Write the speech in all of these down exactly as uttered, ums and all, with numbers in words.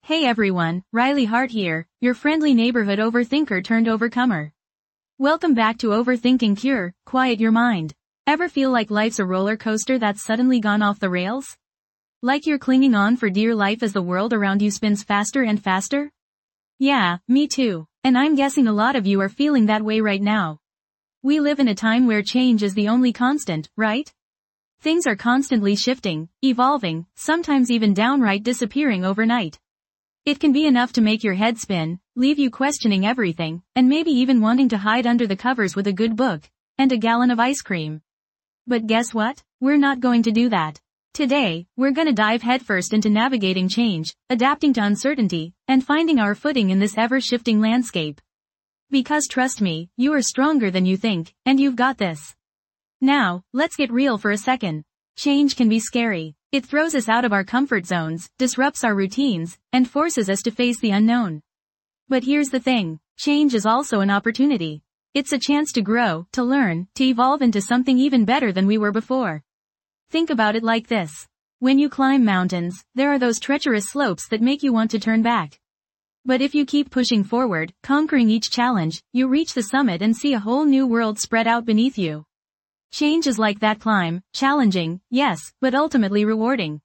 Hey everyone, Riley Hart here, your friendly neighborhood overthinker turned overcomer. Welcome back to Overthinking Cure, Quiet Your Mind. Ever feel like life's a roller coaster that's suddenly gone off the rails? Like you're clinging on for dear life as the world around you spins faster and faster? Yeah, me too, and I'm guessing a lot of you are feeling that way right now. We live in a time where change is the only constant, right? Things are constantly shifting, evolving, sometimes even downright disappearing overnight. It can be enough to make your head spin, leave you questioning everything, and maybe even wanting to hide under the covers with a good book and a gallon of ice cream. But guess what? We're not going to do that. Today, we're gonna dive headfirst into navigating change, adapting to uncertainty, and finding our footing in this ever-shifting landscape. Because trust me, you are stronger than you think, and you've got this. Now, let's get real for a second. Change can be scary. It throws us out of our comfort zones, disrupts our routines, and forces us to face the unknown. But here's the thing. Change is also an opportunity. It's a chance to grow, to learn, to evolve into something even better than we were before. Think about it like this. When you climb mountains, there are those treacherous slopes that make you want to turn back. But if you keep pushing forward, conquering each challenge, you reach the summit and see a whole new world spread out beneath you. Change is like that climb, challenging, yes, but ultimately rewarding.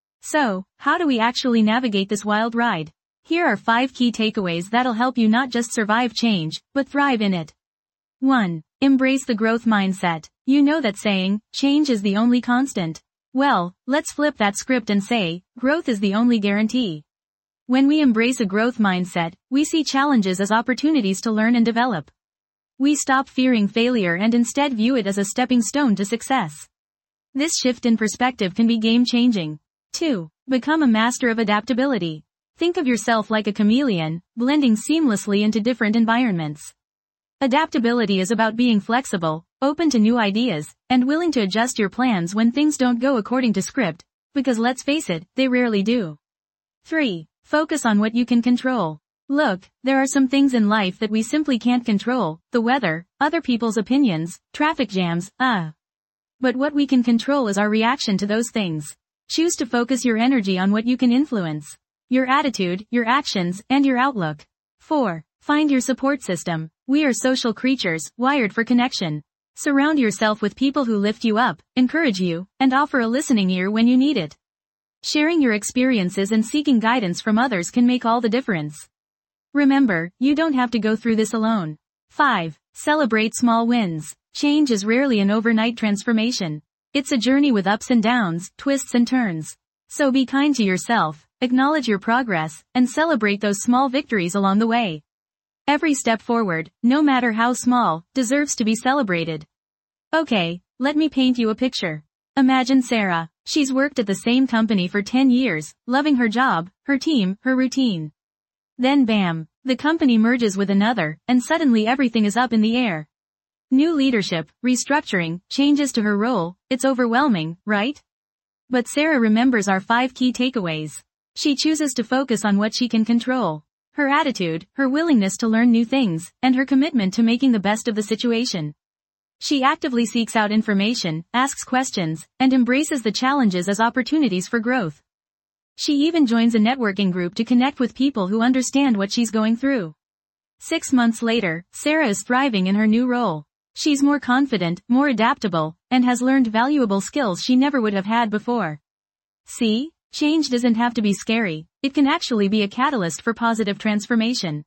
So, how do we actually navigate this wild ride? Here are five key takeaways that'll help you not just survive change, but thrive in it. one. Embrace the growth mindset. You know that saying, change is the only constant. Well, let's flip that script and say, growth is the only guarantee. When we embrace a growth mindset, we see challenges as opportunities to learn and develop. We stop fearing failure and instead view it as a stepping stone to success. This shift in perspective can be game-changing. two. Become a master of adaptability. Think of yourself like a chameleon, blending seamlessly into different environments. Adaptability is about being flexible, open to new ideas, and willing to adjust your plans when things don't go according to script, because let's face it, they rarely do. three. Focus on what you can control. Look, there are some things in life that we simply can't control, the weather, other people's opinions, traffic jams, ah. But what we can control is our reaction to those things. Choose to focus your energy on what you can influence. Your attitude, your actions, and your outlook. four. Find your support system. We are social creatures, wired for connection. Surround yourself with people who lift you up, encourage you, and offer a listening ear when you need it. Sharing your experiences and seeking guidance from others can make all the difference. Remember, you don't have to go through this alone. five. Celebrate small wins. Change is rarely an overnight transformation. It's a journey with ups and downs, twists and turns. So be kind to yourself, acknowledge your progress, and celebrate those small victories along the way. Every step forward, no matter how small, deserves to be celebrated. Okay, let me paint you a picture. Imagine Sarah. She's worked at the same company for ten years, loving her job, her team, her routine. Then bam, the company merges with another, and suddenly everything is up in the air. New leadership, restructuring, changes to her role, it's overwhelming, right? But Sarah remembers our five key takeaways. She chooses to focus on what she can control. Her attitude, her willingness to learn new things, and her commitment to making the best of the situation. She actively seeks out information, asks questions, and embraces the challenges as opportunities for growth. She even joins a networking group to connect with people who understand what she's going through. Six months later, Sarah is thriving in her new role. She's more confident, more adaptable, and has learned valuable skills she never would have had before. See? Change doesn't have to be scary. It can actually be a catalyst for positive transformation.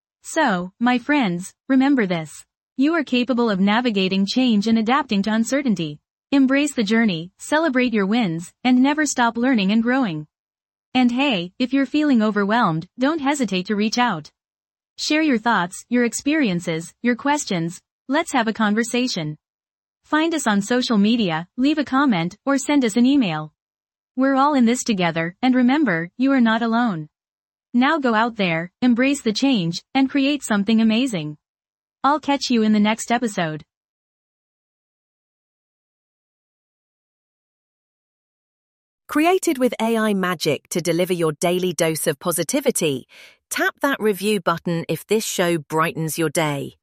So, my friends, remember this. You are capable of navigating change and adapting to uncertainty. Embrace the journey, celebrate your wins, and never stop learning and growing. And hey, if you're feeling overwhelmed, don't hesitate to reach out. Share your thoughts, your experiences, your questions. Let's have a conversation. Find us on social media, leave a comment, or send us an email. We're all in this together, and remember, you are not alone. Now go out there, embrace the change, and create something amazing. I'll catch you in the next episode. Created with A I magic to deliver your daily dose of positivity, tap that review button if this show brightens your day.